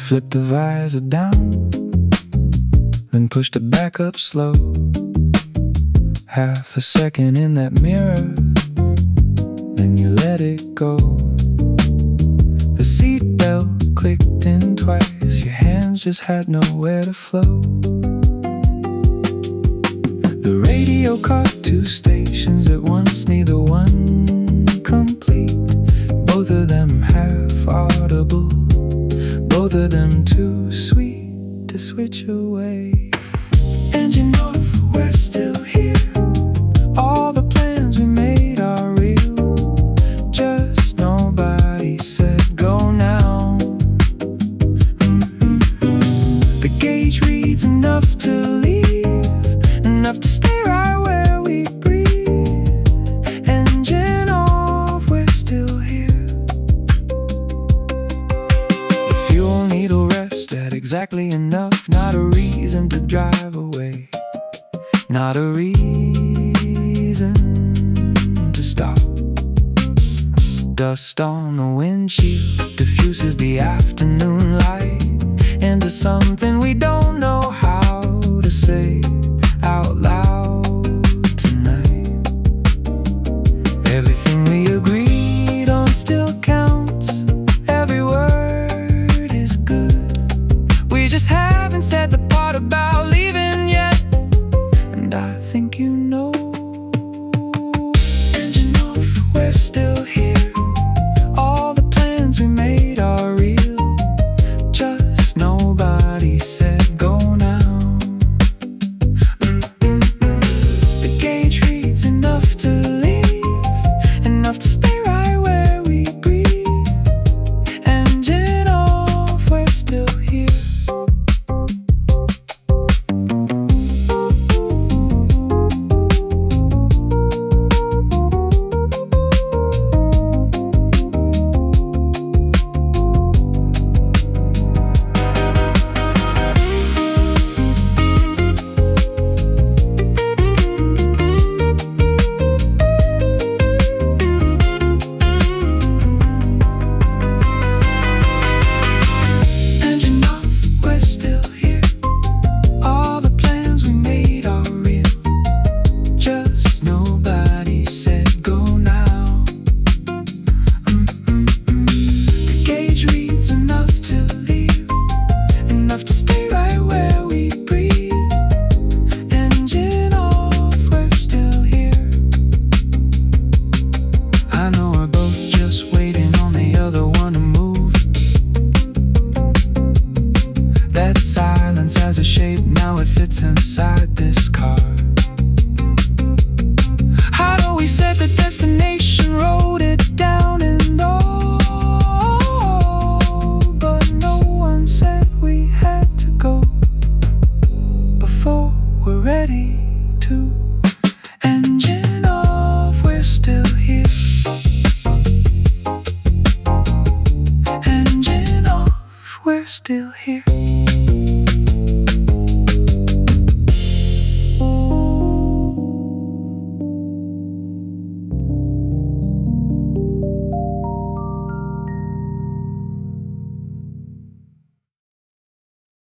flipped the visor down, then pushed it back up slow. Half a second in that mirror, then you let it go. The seatbelt clicked in twice, your hands just had nowhere to flow. The radio caught two stations at once, neither one complete. Both of them half audible, both of them too sweet to switch away. Engine off, we're still here. All the plans we made are real. Just nobody said go now. The gauge reads enough to leave, enough to stay right where we breathe. Engine off, we're still here. The fuel needle rests at exactly enough, not a reason to drive away, not a reason to stop. Dust on the windshield diffuses the afternoon light into something we don't know how to say out loud tonight. Everything we agreed on still counts, every word is good. We just haven't said the part about leaving yet, and I think you know. Engine off, we're still here. All the plans we made are real. Just nobody said go now. The gauge reads enough to leave, enough to stay right where we breathe. Engine off, we're still here. Silence has a shape, now it fits inside this car. How do we set the destination, wrote it down and all, but no one said we had to go before we're ready to. Engine off, we're still here. Engine off, we're still here.